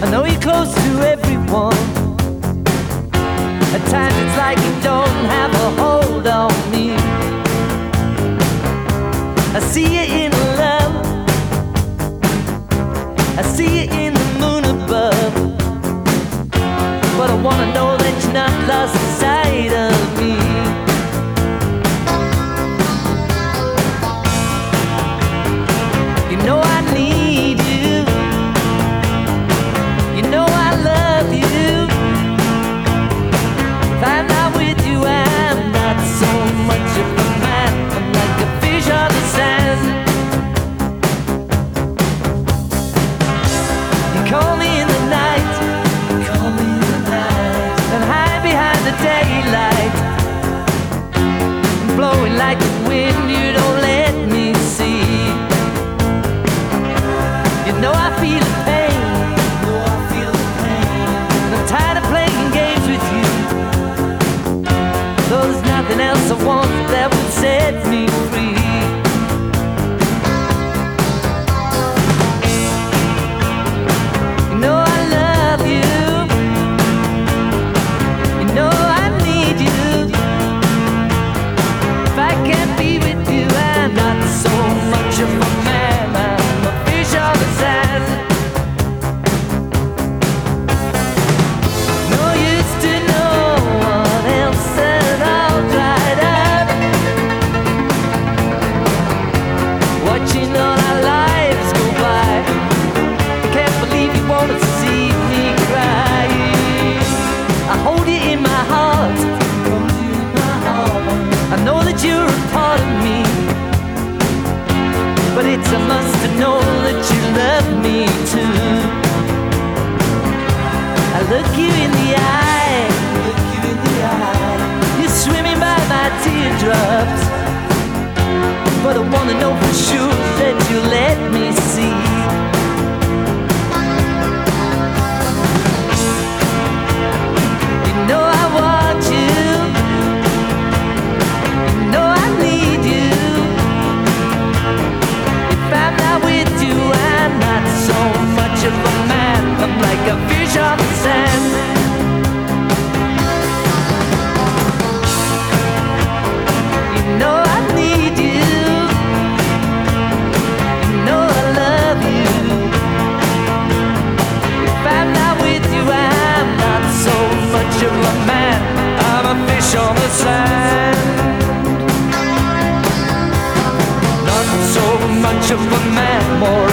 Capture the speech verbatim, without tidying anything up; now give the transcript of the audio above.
I know you're close to everyone. At times it's like you don't have a hold on me. I see you in love, I see you in the moon above, but I wanna know that you're not lost sight of me. You know I need you, you know I love you. If I'm not with you, I'm not so much of a man. I'm like a fish on the sand. You call me in the night, you call me in the night, and hide behind the daylight, blowing like the wind you don't let me see. You know I feel the pain, you know I feel the pain. I'm tired of playing games with you. Though there's nothing else I want that would set me free. You know I love you, you know I need you. If I can't be with you, I'm not so much of a man. I'm a fish on the sand. No use to know what else said all dried up. Watching all our lives go by, can't believe you wanna see me crying. I hold you in my heart, I know that you're a part of me, but it's a must to know that you love me too. I look you in the eye, look you in the eye. You're swimming by my teardrops, but I wanna know for sure that you let me see. You know I want you, you know I need you. If I'm not with you, I'm not so much of a man. I'm like a fish on the sand. You know I need you, you know I love you. If I'm not with you, I'm not so much of a man. I'm a fish on the sand. Not so much of a man, more